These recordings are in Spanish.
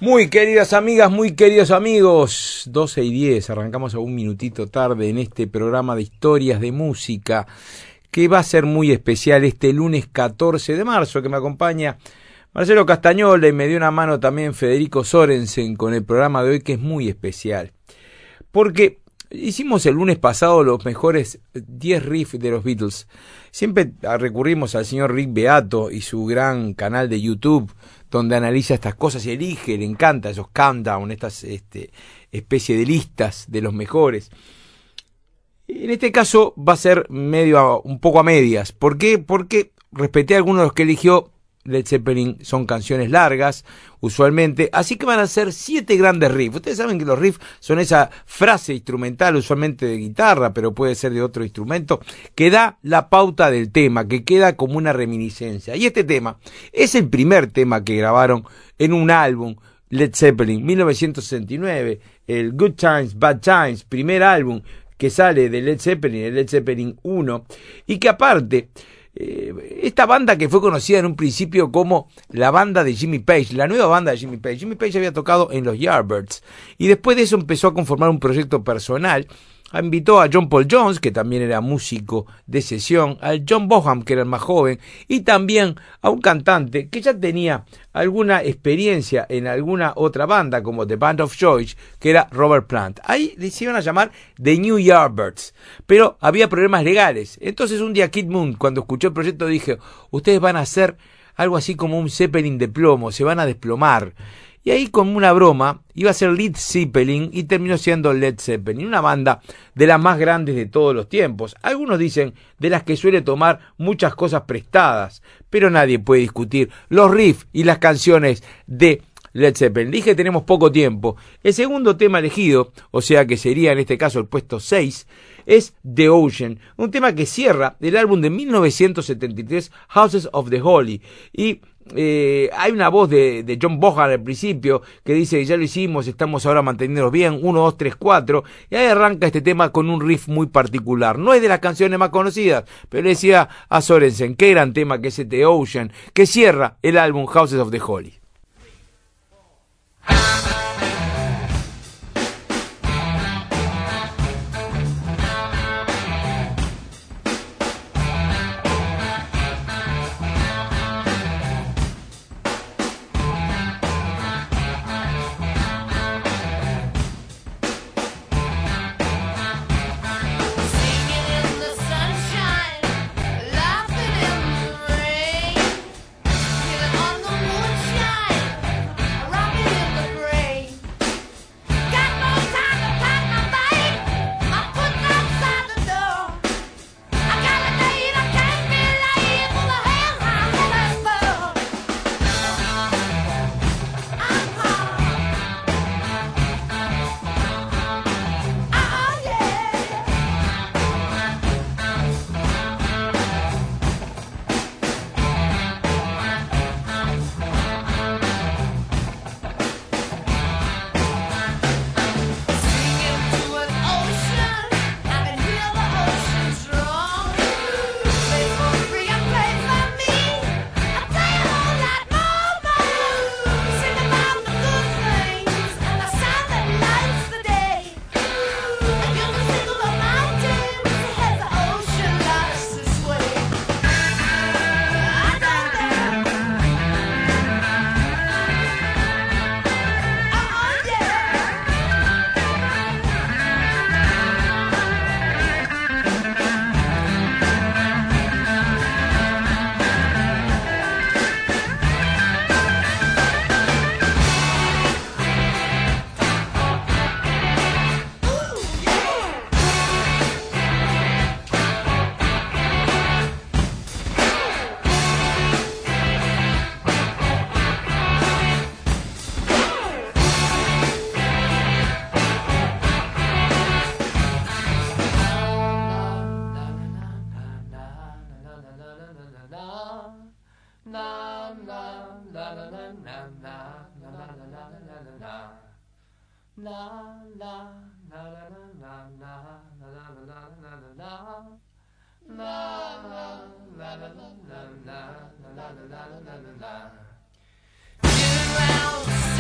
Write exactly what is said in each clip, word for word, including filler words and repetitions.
Muy queridas amigas, muy queridos amigos, doce y diez, arrancamos a un minutito tarde en este programa de historias de música que va a ser muy especial este lunes catorce de marzo, que me acompaña Marcelo Castañola y me dio una mano también Federico Sorensen con el programa de hoy, que es muy especial. Porque hicimos el lunes pasado los mejores diez riffs de los Beatles. Siempre recurrimos al señor Rick Beato y su gran canal de YouTube, donde analiza estas cosas y elige, le encanta esos countdown, estas este, especie de listas de los mejores. En este caso va a ser medio a, un poco a medias. ¿Por qué? Porque respeté algunos de los que eligió. Led Zeppelin son canciones largas, usualmente, así que van a ser siete grandes riffs. Ustedes saben que los riffs son esa frase instrumental, usualmente de guitarra, pero puede ser de otro instrumento, que da la pauta del tema, que queda como una reminiscencia. Y este tema es el primer tema que grabaron en un álbum, Led Zeppelin, mil novecientos sesenta y nueve, el Good Times, Bad Times, primer álbum que sale de Led Zeppelin, el Led Zeppelin uno, y que aparte... Eh, esta banda que fue conocida en un principio como la banda de Jimmy Page, la nueva banda de Jimmy Page. Jimmy Page había tocado en los Yardbirds y después de eso empezó a conformar un proyecto personal. Invitó a John Paul Jones, que también era músico de sesión, al John Bonham, que era el más joven, y también a un cantante que ya tenía alguna experiencia en alguna otra banda, como The Band of Joy, que era Robert Plant. Ahí les iban a llamar The New Yardbirds, pero había problemas legales. Entonces un día Kid Moon, cuando escuchó el proyecto, dije, ustedes van a hacer algo así como un Zeppelin de plomo, se van a desplomar. Y ahí, como una broma, iba a ser Led Zeppelin y terminó siendo Led Zeppelin, una banda de las más grandes de todos los tiempos. Algunos dicen de las que suele tomar muchas cosas prestadas, pero nadie puede discutir los riffs y las canciones de Led Zeppelin. Dije, tenemos poco tiempo. El segundo tema elegido, o sea que sería en este caso el puesto seis, es The Ocean, un tema que cierra el álbum de mil novecientos setenta y tres, Houses of the Holy. Y eh, hay una voz de, de John Bonham al principio que dice, ya lo hicimos, estamos ahora manteniéndonos bien, uno, dos, tres, cuatro, y ahí arranca este tema con un riff muy particular. No es de las canciones más conocidas, pero le decía a Sorensen, qué gran tema que es The Ocean, que cierra el álbum Houses of the Holy. Singing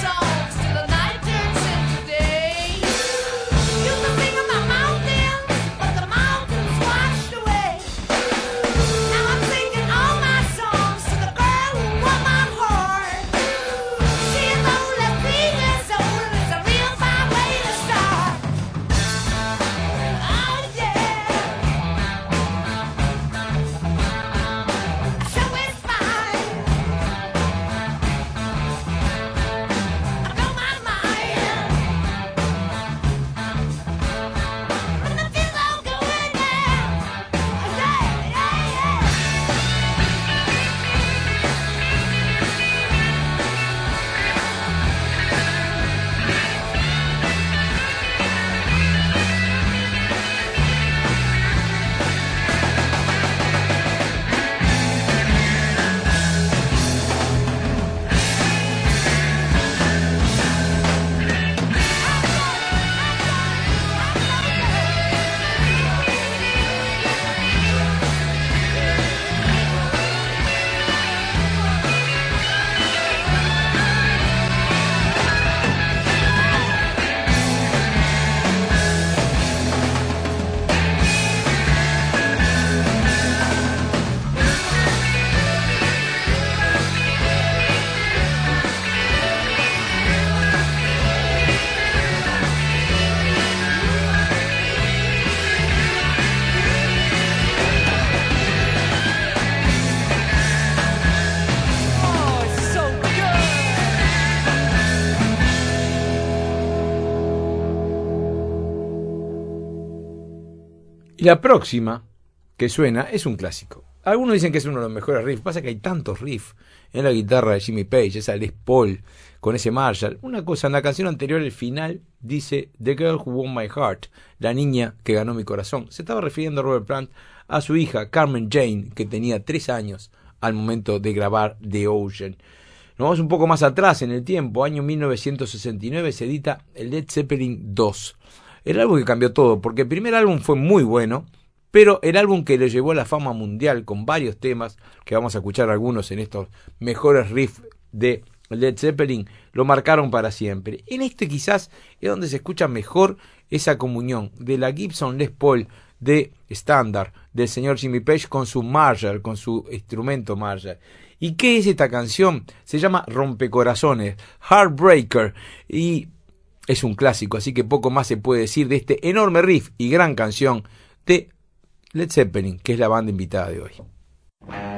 Y la próxima que suena es un clásico. Algunos dicen que es uno de los mejores riffs. Pasa que hay tantos riffs en la guitarra de Jimmy Page, esa Les Paul con ese Marshall. Una cosa, en la canción anterior, el final dice The Girl Who Won My Heart, la niña que ganó mi corazón. Se estaba refiriendo a Robert Plant a su hija Carmen Jane, que tenía tres años al momento de grabar The Ocean. Nos vamos un poco más atrás en el tiempo. Año mil novecientos sesenta y nueve se edita Led Zeppelin dos. El álbum que cambió todo, porque el primer álbum fue muy bueno, pero el álbum que le llevó a la fama mundial con varios temas, que vamos a escuchar algunos en estos mejores riffs de Led Zeppelin, lo marcaron para siempre. En este quizás es donde se escucha mejor esa comunión de la Gibson Les Paul de estándar del señor Jimmy Page con su Marshall, con su instrumento Marshall. ¿Y qué es esta canción? Se llama Rompecorazones, Heartbreaker, y es un clásico, así que poco más se puede decir de este enorme riff y gran canción de Led Zeppelin, que es la banda invitada de hoy.